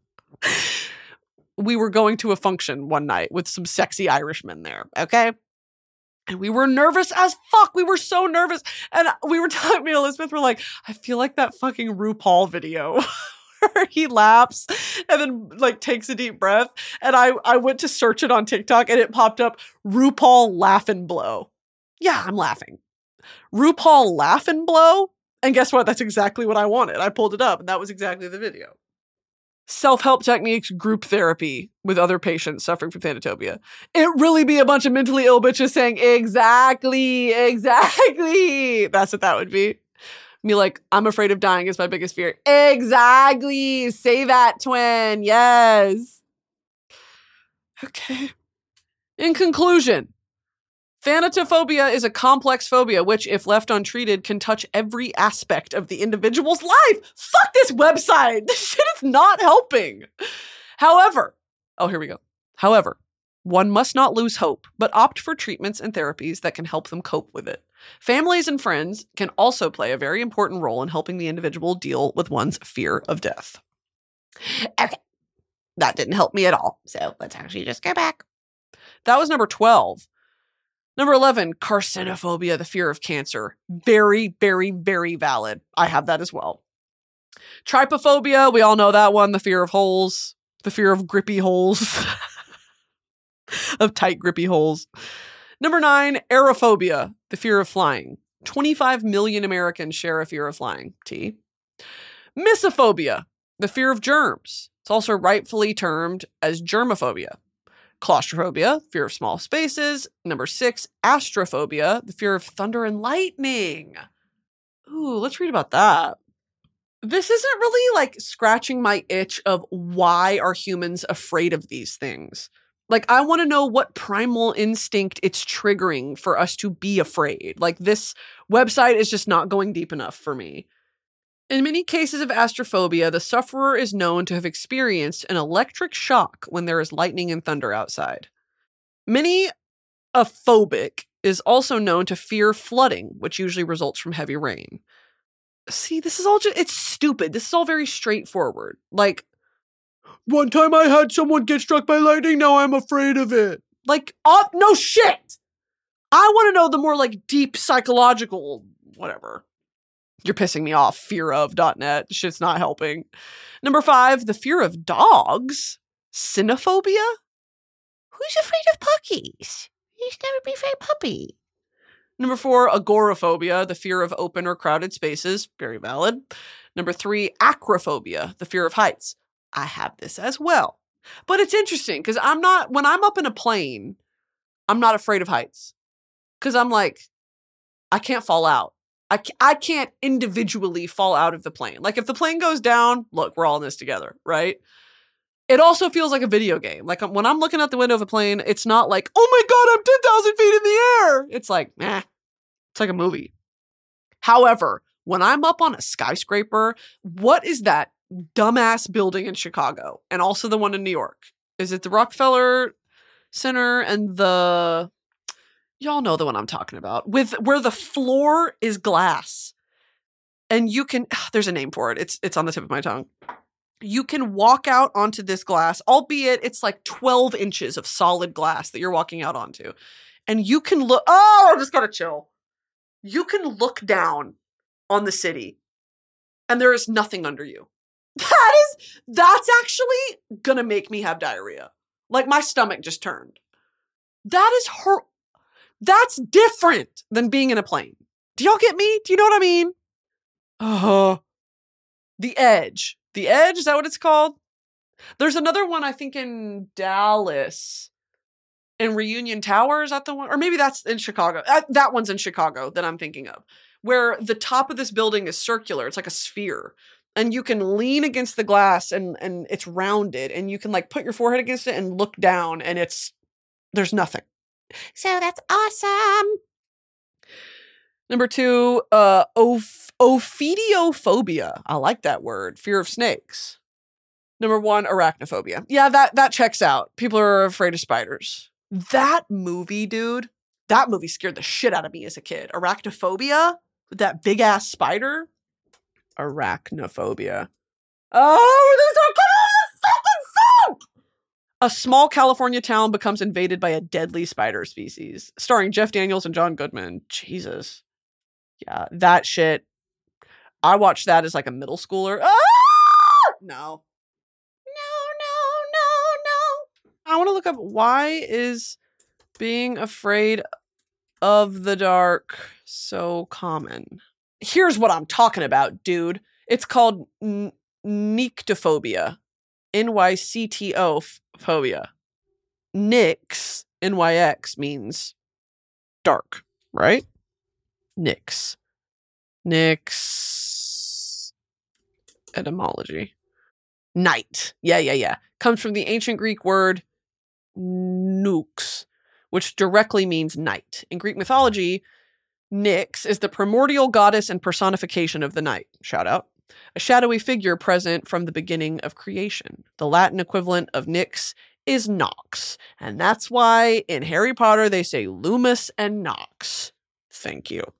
we were going to a function one night with some sexy Irishmen there, okay? And we were nervous as fuck. We were so nervous. And we were telling me and Elizabeth were like, I feel like that fucking RuPaul video where he laughs and then like takes a deep breath. And I went to search it on TikTok and it popped up, RuPaul laugh and blow. Yeah, I'm laughing. RuPaul laugh and blow? And guess what? That's exactly what I wanted. I pulled it up and that was exactly the video. Self-help techniques, group therapy with other patients suffering from thanatopia. It really be a bunch of mentally ill bitches saying, exactly. That's what that would be. Me like, I'm afraid of dying is my biggest fear. Exactly. Say that, twin. Yes. Okay. In conclusion, thanatophobia is a complex phobia which, if left untreated, can touch every aspect of the individual's life. Fuck this website. This shit is not helping. However, here we go. However, one must not lose hope, but opt for treatments and therapies that can help them cope with it. Families and friends can also play a very important role in helping the individual deal with one's fear of death. Okay. That didn't help me at all. So let's actually just go back. That was number 12. Number 11, carcinophobia, the fear of cancer. Very, very, very valid. I have that as well. Trypophobia, we all know that one, the fear of holes, the fear of grippy holes, of tight grippy holes. Number 9, aerophobia, the fear of flying. 25 million Americans share a fear of flying. T. Mysophobia, the fear of germs. It's also rightfully termed as germophobia. Claustrophobia, fear of small spaces. Number 6, astrophobia, the fear of thunder and lightning. Ooh, let's read about that. This isn't really like scratching my itch of why are humans afraid of these things. Like, I want to know what primal instinct it's triggering for us to be afraid. Like, this website is just not going deep enough for me. In many cases of astrophobia, the sufferer is known to have experienced an electric shock when there is lightning and thunder outside. Many a phobic is also known to fear flooding, which usually results from heavy rain. See, this is all it's stupid. This is all very straightforward. Like, one time I had someone get struck by lightning, now I'm afraid of it. Like, no shit! I want to know the more, like, deep psychological whatever. You're pissing me off, fearof.net. Shit's not helping. Number 5, the fear of dogs. Cynophobia? Who's afraid of puppies? You should never be afraid of puppy. Number 4, agoraphobia, the fear of open or crowded spaces. Very valid. Number 3, acrophobia, the fear of heights. I have this as well. But it's interesting because when I'm up in a plane, I'm not afraid of heights. Because I'm like, I can't fall out. I can't individually fall out of the plane. Like, if the plane goes down, look, we're all in this together, right? It also feels like a video game. Like, when I'm looking out the window of a plane, it's not like, oh my God, I'm 10,000 feet in the air. It's like, it's like a movie. However, when I'm up on a skyscraper, what is that dumbass building in Chicago? And also the one in New York. Is it the Rockefeller Center and y'all know the one I'm talking about, where the floor is glass. And you can, there's a name for it. It's on the tip of my tongue. You can walk out onto this glass, albeit it's like 12 inches of solid glass that you're walking out onto. And you can look, I just gotta chill. You can look down on the city and there is nothing under you. That's actually gonna make me have diarrhea. Like my stomach just turned. That's different than being in a plane. Do y'all get me? Do you know what I mean? Oh, The Edge. The Edge, is that what it's called? There's another one, I think, in Dallas. In Reunion Tower, is that the one? Or maybe that's in Chicago. That one's in Chicago that I'm thinking of. Where the top of this building is circular. It's like a sphere. And you can lean against the glass and it's rounded. And you can like put your forehead against it and look down and there's nothing. So that's awesome. Number 2, ophidiophobia. I like that word. Fear of snakes. Number 1, arachnophobia. Yeah, that checks out. People are afraid of spiders. That movie, dude, that movie scared the shit out of me as a kid. Arachnophobia? With that big ass spider? Arachnophobia. Oh, these are fucking soap! A small California town becomes invaded by a deadly spider species. Starring Jeff Daniels and John Goodman. Jesus. Yeah, that shit. I watched that as like a middle schooler. Ah! No. I want to look up, why is being afraid of the dark so common? Here's what I'm talking about, dude. It's called nyctophobia. N-Y-C-T-O phobia. Nyx, N-Y-X, means dark, right? Nyx. Etymology. Night. Yeah. Comes from the ancient Greek word nux, which directly means night. In Greek mythology, Nyx is the primordial goddess and personification of the night. Shout out. A shadowy figure present from the beginning of creation. The Latin equivalent of Nyx is Nox. And that's why in Harry Potter they say Loomis and Nox. Thank you.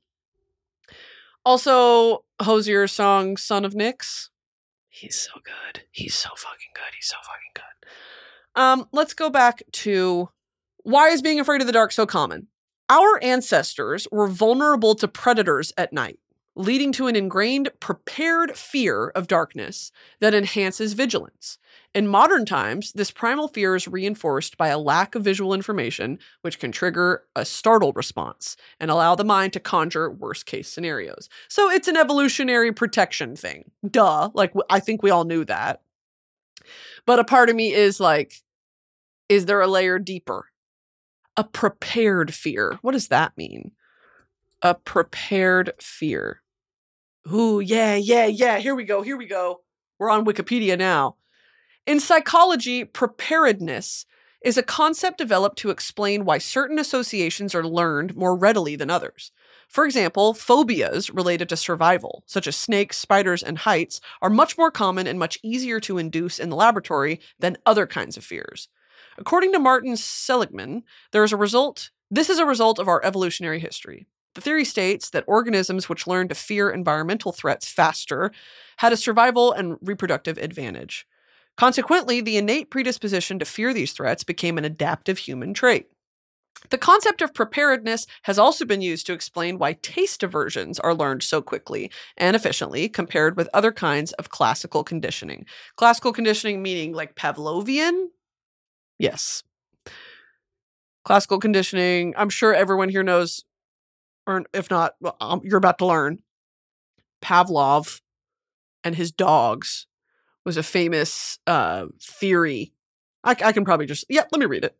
Also, Hozier's song, Son of Nyx. He's so good. He's so fucking good. Let's go back to, why is being afraid of the dark so common? Our ancestors were vulnerable to predators at night, leading to an ingrained, prepared fear of darkness that enhances vigilance. In modern times, this primal fear is reinforced by a lack of visual information, which can trigger a startle response and allow the mind to conjure worst-case scenarios. So it's an evolutionary protection thing. Duh. Like, I think we all knew that. But a part of me is like, is there a layer deeper? A prepared fear. What does that mean? A prepared fear. Ooh, yeah. Here we go. We're on Wikipedia now. In psychology, preparedness is a concept developed to explain why certain associations are learned more readily than others. For example, phobias related to survival, such as snakes, spiders, and heights, are much more common and much easier to induce in the laboratory than other kinds of fears. According to Martin Seligman, this is a result of our evolutionary history. The theory states that organisms which learned to fear environmental threats faster had a survival and reproductive advantage. Consequently, the innate predisposition to fear these threats became an adaptive human trait. The concept of preparedness has also been used to explain why taste aversions are learned so quickly and efficiently compared with other kinds of classical conditioning. Classical conditioning meaning like Pavlovian? Yes. Classical conditioning, I'm sure everyone here knows, or if not, you're about to learn. Pavlov and his dogs was a famous theory. I can probably let me read it.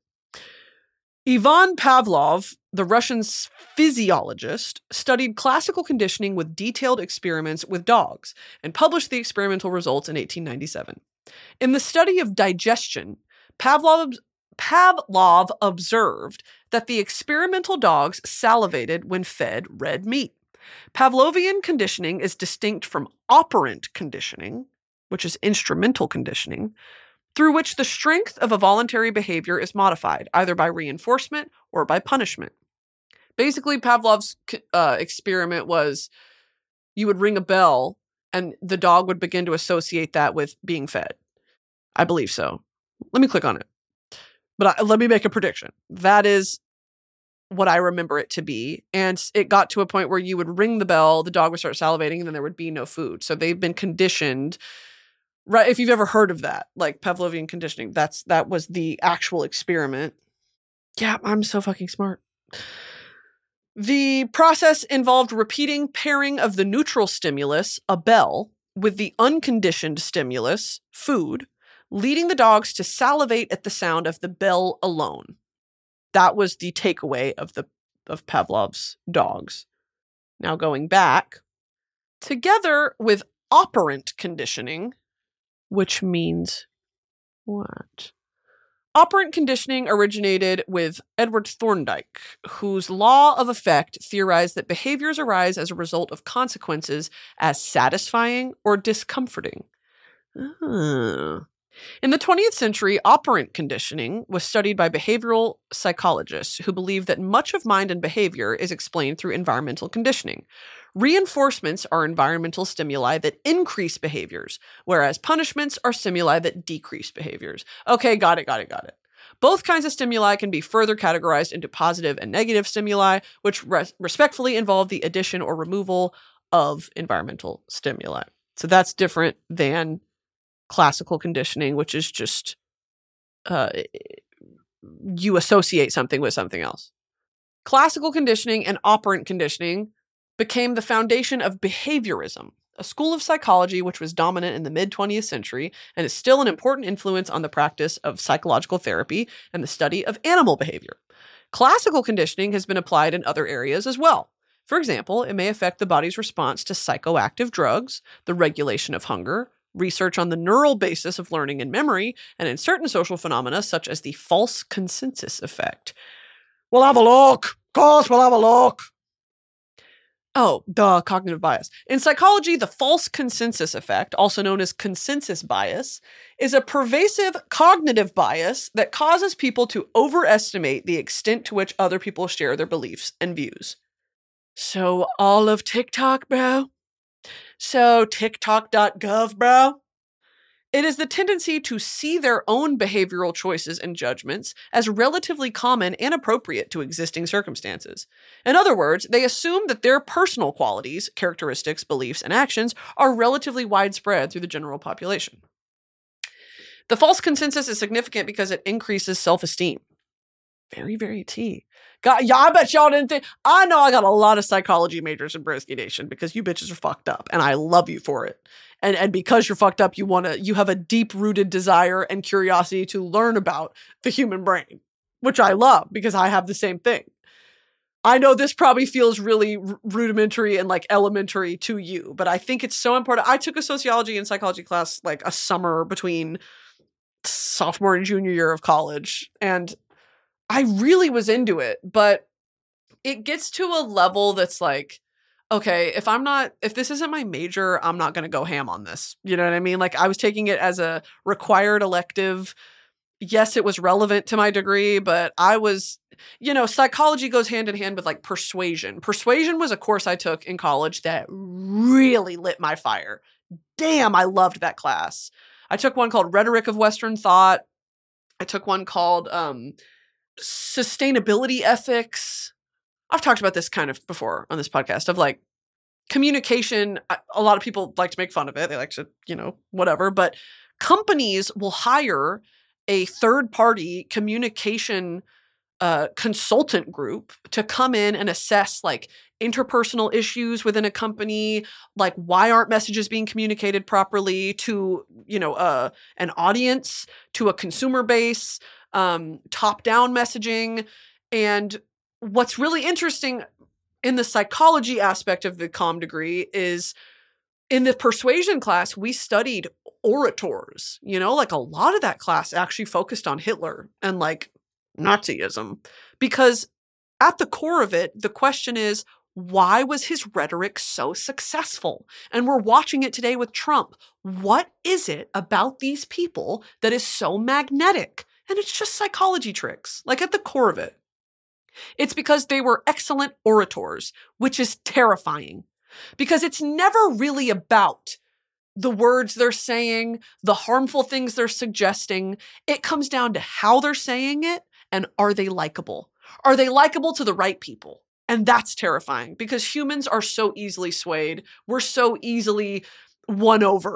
Ivan Pavlov, the Russian physiologist, studied classical conditioning with detailed experiments with dogs and published the experimental results in 1897. In the study of digestion, Pavlov observed that the experimental dogs salivated when fed red meat. Pavlovian conditioning is distinct from operant conditioning, which is instrumental conditioning, through which the strength of a voluntary behavior is modified, either by reinforcement or by punishment. Basically, Pavlov's experiment was you would ring a bell and the dog would begin to associate that with being fed. I believe so. Let me click on it. But let me make a prediction. That is what I remember it to be. And it got to a point where you would ring the bell, the dog would start salivating, and then there would be no food. So they've been conditioned Right. If you've ever heard of that, like Pavlovian conditioning, that was the actual experiment. Yeah, I'm so fucking smart. The process involved repeating pairing of the neutral stimulus, a bell, with the unconditioned stimulus, food, leading the dogs to salivate at the sound of the bell alone. That was the takeaway of Pavlov's dogs. Now going back, together with operant conditioning, which means what? Operant conditioning originated with Edward Thorndike, whose law of effect theorized that behaviors arise as a result of consequences as satisfying or discomforting. In the 20th century, operant conditioning was studied by behavioral psychologists who believed that much of mind and behavior is explained through environmental conditioning. Reinforcements are environmental stimuli that increase behaviors, whereas punishments are stimuli that decrease behaviors. Okay, got it. Both kinds of stimuli can be further categorized into positive and negative stimuli, which respectfully involve the addition or removal of environmental stimuli. So that's different than classical conditioning, which is just you associate something with something else. Classical conditioning and operant conditioning became the foundation of behaviorism, a school of psychology which was dominant in the mid-20th century and is still an important influence on the practice of psychological therapy and the study of animal behavior. Classical conditioning has been applied in other areas as well. For example, it may affect the body's response to psychoactive drugs, the regulation of hunger, research on the neural basis of learning and memory, and in certain social phenomena such as the false consensus effect. We'll have a look. Of course, we'll have a look. Oh, duh, cognitive bias. In psychology, the false consensus effect, also known as consensus bias, is a pervasive cognitive bias that causes people to overestimate the extent to which other people share their beliefs and views. So all of TikTok, bro? So TikTok.gov, bro? It is the tendency to see their own behavioral choices and judgments as relatively common and appropriate to existing circumstances. In other words, they assume that their personal qualities, characteristics, beliefs, and actions are relatively widespread through the general population. The false consensus is significant because it increases self-esteem. Very, very T. God, yeah, I bet y'all didn't think. I know I got a lot of psychology majors in Broski Nation because you bitches are fucked up, and I love you for it. And because you're fucked up, you have a deep-rooted desire and curiosity to learn about the human brain, which I love because I have the same thing. I know this probably feels really rudimentary and like elementary to you, but I think it's so important. I took a sociology and psychology class like a summer between sophomore and junior year of college, and I really was into it, but it gets to a level that's like, okay, if this isn't my major, I'm not going to go ham on this. You know what I mean? Like I was taking it as a required elective. Yes, it was relevant to my degree, but I was, psychology goes hand in hand with like persuasion. Persuasion was a course I took in college that really lit my fire. Damn, I loved that class. I took one called Rhetoric of Western Thought. I took one called, sustainability ethics. I've talked about this kind of before on this podcast of like communication. A lot of people like to make fun of it. They like to, whatever, but companies will hire a third-party communication consultant group to come in and assess like interpersonal issues within a company, like why aren't messages being communicated properly to, an audience, to a consumer base, top-down messaging. And what's really interesting in the psychology aspect of the comm degree is in the persuasion class, we studied orators, like a lot of that class actually focused on Hitler and like Nazism, because at the core of it, the question is, why was his rhetoric so successful? And we're watching it today with Trump. What is it about these people that is so magnetic? And it's just psychology tricks, like at the core of it. It's because they were excellent orators, which is terrifying. Because it's never really about the words they're saying, the harmful things they're suggesting. It comes down to how they're saying it and are they likable? Are they likable to the right people? And that's terrifying because humans are so easily swayed. We're so easily won over,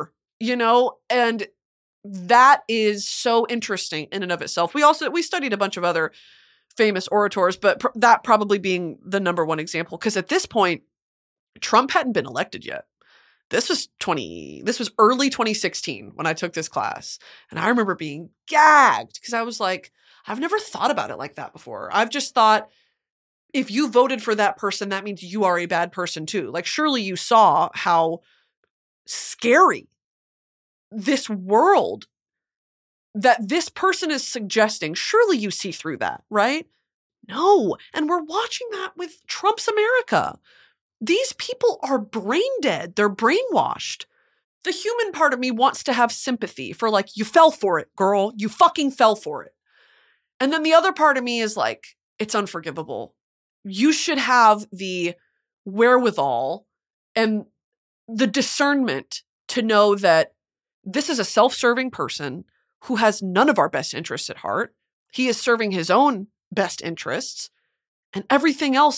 and that is so interesting in and of itself. We studied a bunch of other famous orators, but that probably being the number one example, because at this point, Trump hadn't been elected yet. This was early 2016 when I took this class. And I remember being gagged because I was like, I've never thought about it like that before. I've just thought, if you voted for that person, that means you are a bad person too. Like, surely you saw how scary this world that this person is suggesting. Surely you see through that, right? No. And we're watching that with Trump's America. These people are brain dead. They're brainwashed. The human part of me wants to have sympathy for, like, you fell for it, girl. You fucking fell for it. And then the other part of me is like, it's unforgivable. You should have the wherewithal and the discernment to know that this is a self-serving person who has none of our best interests at heart. He is serving his own best interests, and everything else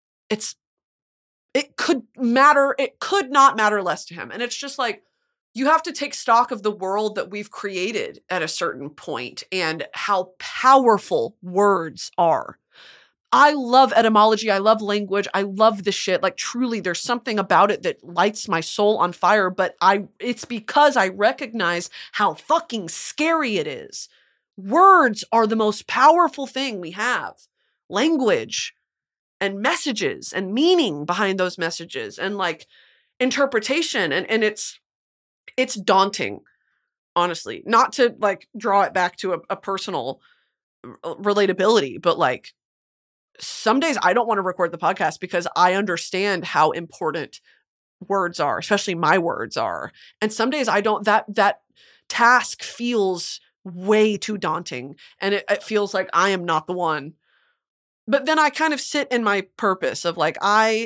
it could not matter less to him. And it's just like, you have to take stock of the world that we've created at a certain point and how powerful words are. I love etymology. I love language. I love this shit. Like, truly, there's something about it that lights my soul on fire, but it's because I recognize how fucking scary it is. Words are the most powerful thing we have. Language and messages and meaning behind those messages and, like, interpretation. And it's daunting, honestly. Not to, like, draw it back to a personal relatability, but, like, some days I don't want to record the podcast because I understand how important words are, especially my words are. And some days I don't, that task feels way too daunting. And it feels like I am not the one. But then I kind of sit in my purpose of, like, I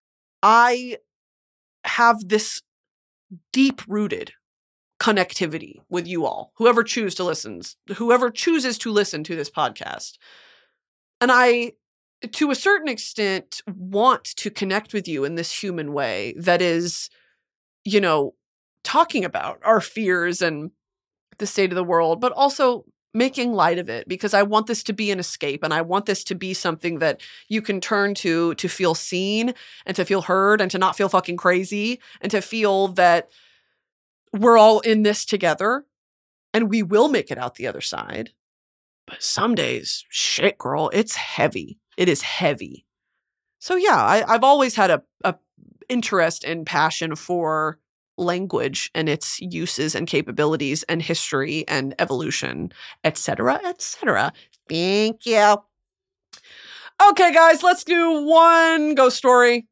have this deep-rooted connectivity with you all, whoever chooses to listen to this podcast. And I, to a certain extent, want to connect with you in this human way that is, talking about our fears and the state of the world, but also making light of it, because I want this to be an escape, and I want this to be something that you can turn to feel seen and to feel heard and to not feel fucking crazy and to feel that we're all in this together and we will make it out the other side. But some days, shit, girl, it's heavy. It is heavy. So yeah, I've always had a interest and passion for language and its uses and capabilities and history and evolution, etc., etc. Thank you. Okay, guys, let's do one ghost story.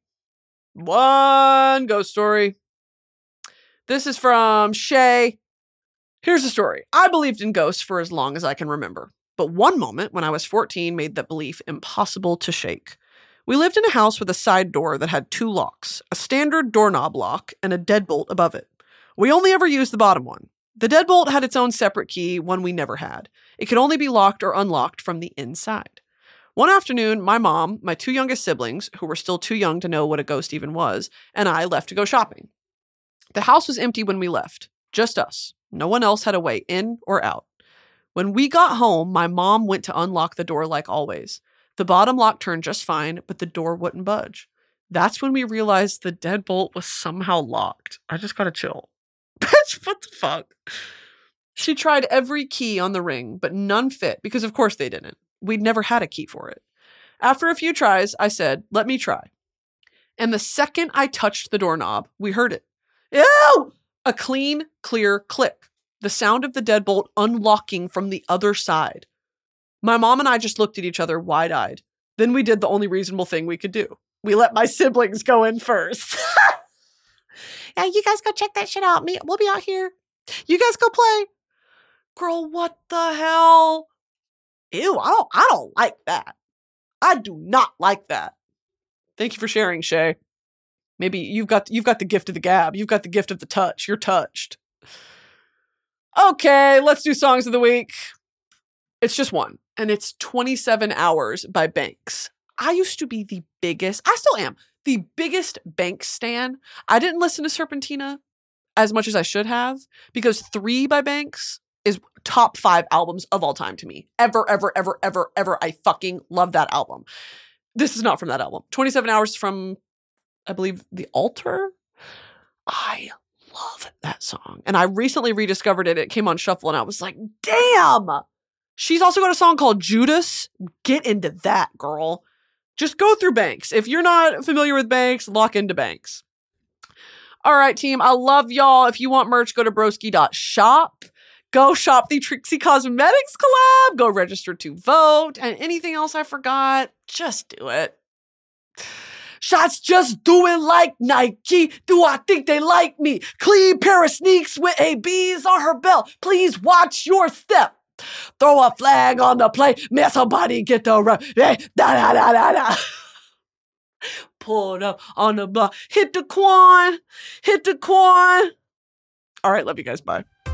This is from Shay. Here's the story. I believed in ghosts for as long as I can remember. But one moment when I was 14 made that belief impossible to shake. We lived in a house with a side door that had 2 locks, a standard doorknob lock and a deadbolt above it. We only ever used the bottom one. The deadbolt had its own separate key, one we never had. It could only be locked or unlocked from the inside. One afternoon, my mom, my 2 youngest siblings, who were still too young to know what a ghost even was, and I left to go shopping. The house was empty when we left. Just us. No one else had a way in or out. When we got home, my mom went to unlock the door like always. The bottom lock turned just fine, but the door wouldn't budge. That's when we realized the deadbolt was somehow locked. I just gotta chill. Bitch, what the fuck? She tried every key on the ring, but none fit because of course they didn't. We'd never had a key for it. After a few tries, I said, "Let me try." And the second I touched the doorknob, we heard it. Ew! A clean, clear click. The sound of the deadbolt unlocking from the other side. My mom and I just looked at each other wide-eyed. Then we did the only reasonable thing we could do. We let my siblings go in first. Yeah, you guys go check that shit out. We'll be out here. You guys go play. Girl, what the hell? Ew, I don't like that. I do not like that. Thank you for sharing, Shay. Maybe you've got the gift of the gab. You've got the gift of the touch. You're touched. Okay, let's do songs of the week. It's just one, and it's 27 Hours by Banks. I used to be I still am, the biggest Banks stan. I didn't listen to Serpentina as much as I should have, because 3 by Banks is top 5 albums of all time to me. Ever. I fucking love that album. This is not from that album. 27 Hours from, I believe, The Altar. I love that song. And I recently rediscovered it. It came on shuffle and I was like, damn! She's also got a song called Judas. Get into that, girl. Just go through Banks. If you're not familiar with Banks, lock into Banks. All right, team. I love y'all. If you want merch, go to broski.shop. Go shop the Trixie Cosmetics collab. Go register to vote. And anything else I forgot, just do it. Shots just do it like Nike. Do I think they like me? Clean pair of sneaks with ABs on her belt. Please watch your step. Throw a flag on the play. Man, somebody get the run. Hey, da. Pulled up on the block. Hit the quan. All right, love you guys. Bye.